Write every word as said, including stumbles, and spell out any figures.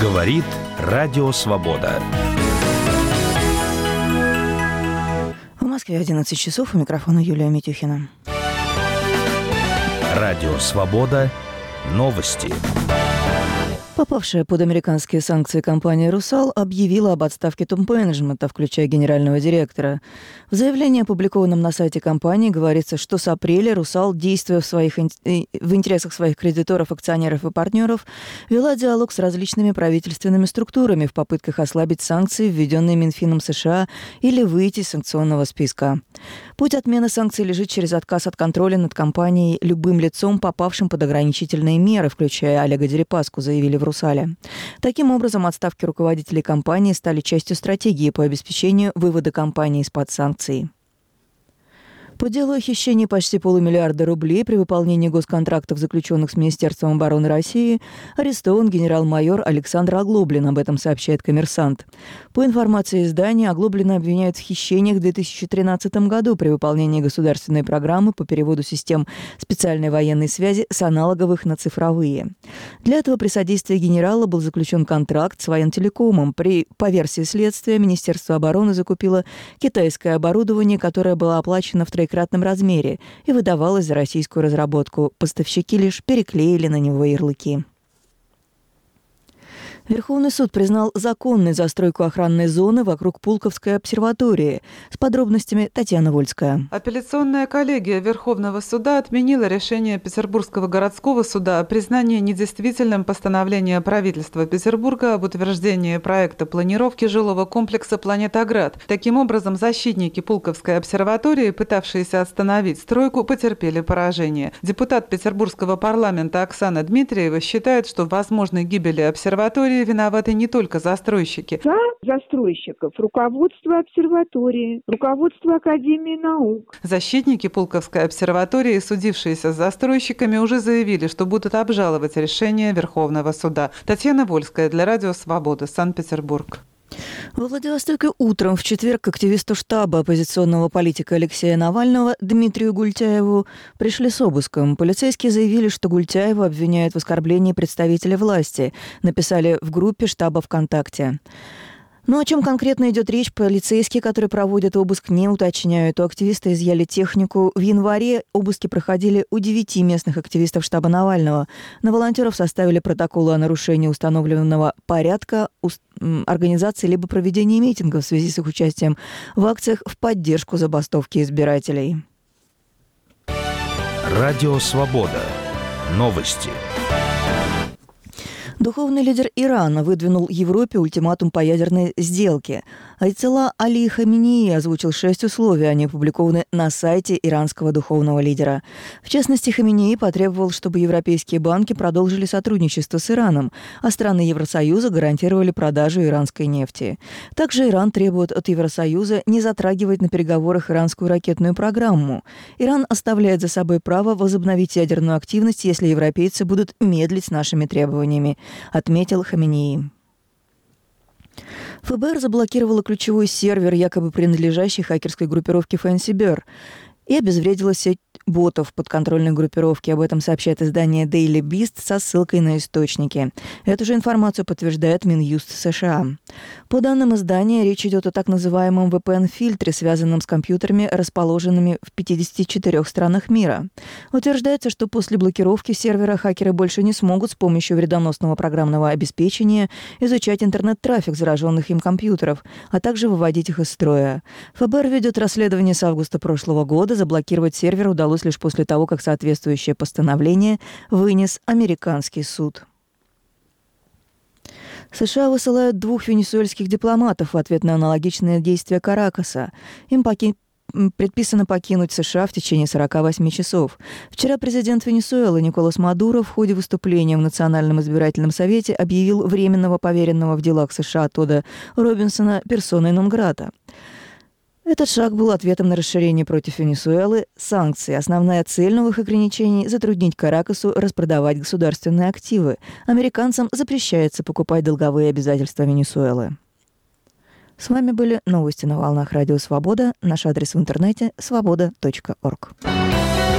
Говорит Радио Свобода. В Москве одиннадцать часов, у микрофона Юлия Митюхина. Радио Свобода. Новости. Попавшая под американские санкции компания «Русал» объявила об отставке топ-менеджмента, включая генерального директора. В заявлении, опубликованном на сайте компании, говорится, что с апреля «Русал», действуя в, своих, в интересах своих кредиторов, акционеров и партнеров, вела диалог с различными правительственными структурами в попытках ослабить санкции, введенные Минфином США, или выйти из санкционного списка. Путь отмены санкций лежит через отказ от контроля над компанией любым лицом, попавшим под ограничительные меры, включая Олега Дерипаску, заявили в «Русале». Таким образом, отставки руководителей компании стали частью стратегии по обеспечению вывода компании из-под санкций. По делу о хищении почти полумиллиарда рублей при выполнении госконтрактов, заключенных с Министерством обороны России, арестован генерал-майор Александр Оглоблин, об этом сообщает «Коммерсант». По информации издания, Оглоблина обвиняют в хищениях в две тысячи тринадцатом году при выполнении государственной программы по переводу систем специальной военной связи с аналоговых на цифровые. Для этого при содействии генерала был заключен контракт с Воентелекомом. При, по версии следствия, Министерство обороны закупило китайское оборудование, которое было оплачено в троекратном размере и выдавалось за российскую разработку. Поставщики лишь переклеили на него ярлыки. Верховный суд признал законной застройку охранной зоны вокруг Пулковской обсерватории. С подробностями Татьяна Вольская. Апелляционная коллегия Верховного суда отменила решение Петербургского городского суда о признании недействительным постановления правительства Петербурга об утверждении проекта планировки жилого комплекса «Планетоград». Таким образом, защитники Пулковской обсерватории, пытавшиеся остановить стройку, потерпели поражение. Депутат Петербургского парламента Оксана Дмитриева считает, что в возможной гибели обсерватории виноваты не только застройщики. За застройщиков руководство обсерватории, руководство Академии наук. Защитники Пулковской обсерватории, судившиеся с застройщиками, уже заявили, что будут обжаловать решение Верховного суда. Татьяна Вольская для Радио Свобода, Санкт-Петербург. Во Владивостоке утром в четверг к активисту штаба оппозиционного политика Алексея Навального Дмитрию Гультяеву пришли с обыском. Полицейские заявили, что Гультяева обвиняют в оскорблении представителя власти. Написали в группе штаба ВКонтакте. Но о чем конкретно идет речь, полицейские, которые проводят обыск, не уточняют. У активиста изъяли технику. В январе обыски проходили у девяти местных активистов штаба Навального. На волонтеров составили протоколы о нарушении установленного порядка организации либо проведении митингов в связи с их участием в акциях в поддержку забастовки избирателей. Радио Свобода. Новости. Духовный лидер Ирана выдвинул Европе ультиматум по ядерной сделке. Айтолла Али Хаминеи озвучил шесть условий, они опубликованы на сайте иранского духовного лидера. В частности, Хаминеи потребовал, чтобы европейские банки продолжили сотрудничество с Ираном, а страны Евросоюза гарантировали продажу иранской нефти. Также Иран требует от Евросоюза не затрагивать на переговорах иранскую ракетную программу. Иран оставляет за собой право возобновить ядерную активность, если европейцы будут медлить с нашими требованиями, отметил Хаминеи. ФБР заблокировало ключевой сервер, якобы принадлежащий хакерской группировке Fancy Bear, и обезвредила сеть ботов подконтрольной группировки. Об этом сообщает издание Daily Beast со ссылкой на источники. Эту же информацию подтверждает Минюст США. По данным издания, речь идет о так называемом ви пи эн-фильтре, связанном с компьютерами, расположенными в пятидесяти четырёх странах мира. Утверждается, что после блокировки сервера хакеры больше не смогут с помощью вредоносного программного обеспечения изучать интернет-трафик зараженных им компьютеров, а также выводить их из строя. ФБР ведет расследование с августа прошлого года. Заблокировать сервер удалось лишь после того, как соответствующее постановление вынес американский суд. США высылают двух венесуэльских дипломатов в ответ на аналогичные действия Каракаса. Им поки... предписано покинуть США в течение сорока восьми часов. Вчера президент Венесуэлы Николас Мадуро в ходе выступления в Национальном избирательном совете объявил временного поверенного в делах США Тодда Робинсона персоной нон-грата. Этот шаг был ответом на расширение против Венесуэлы санкций. Основная цель новых ограничений – затруднить Каракасу распродавать государственные активы. Американцам запрещается покупать долговые обязательства Венесуэлы. С вами были новости на волнах Радио Свобода. Наш адрес в интернете – свобода точка орг.